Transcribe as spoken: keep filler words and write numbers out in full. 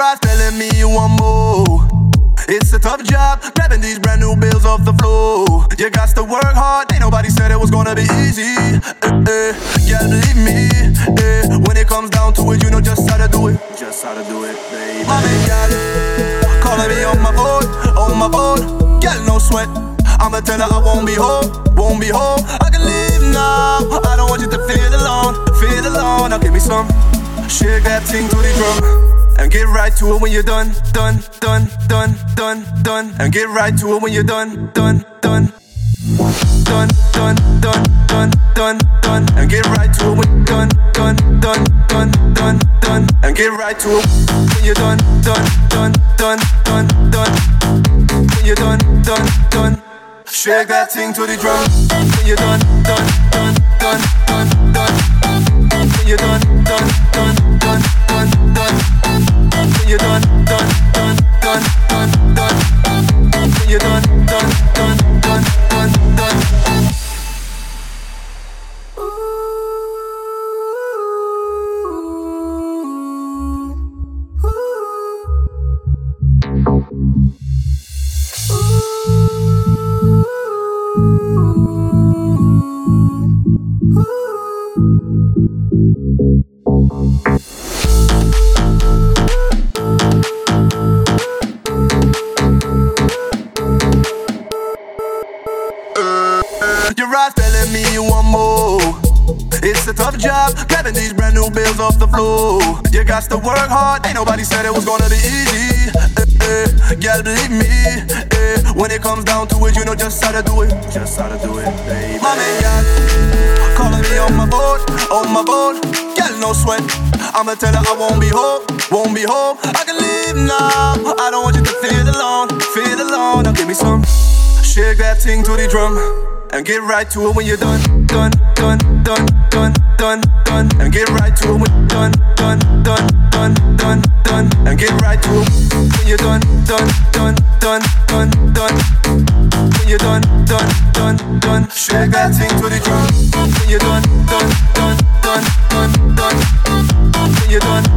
Your eyes telling me you want more. It's a tough job, grabbing these brand new bills off the floor. You got to work hard, ain't nobody said it was gonna be easy. Eh, eh, yeah, believe me, eh. When it comes down to it, you know just how to do it. Just how to do it, baby. Mommy, girl, calling me on my phone, on my phone. Girl, no sweat, I'ma tell her I won't be home, won't be home. I can leave now, I don't want you to feel alone, feel alone. Now give me some, shake that thing to the drum. And get right to it when you're done, done, done, done, done, done. And get right to it when you're done, done, done. Done, done, done, done, done, done. And get right to it when you're done, done, done, done, done, done. And get right to it when you're done, done, done, done, done, done. When you're done, done, done. Shake that thing to the drum. When you're done, done, done, done, done, done. When you're done, done, done, done, done, done. When you're done, done, done, done, done, done. When you're done, done, done, done, done, done. Your eyes telling me you want more. It's a tough job, grabbing these brand new bills off the floor. You got to work hard, ain't nobody said it was gonna be easy. Eh, eh, girl, believe me, eh. When it comes down to it, you know just how to do it. Just how to do it, baby. Mommy, girl, calling me on my phone, on my phone. Girl, no sweat, I'ma tell her I won't be home, won't be home. I can leave now, I don't want you to feel alone, feel alone. Now give me some, shake that thing to the drum. And get right to it when you're done, done, done, done, done, done, done. And get right to it when you're done, done, done, done, done, done. And get right to it when you're done, done, done, done, done, done. When you're done, done, done, done. Shake that thing to the drum. When you're done, done, done, done, done, done. When you're done,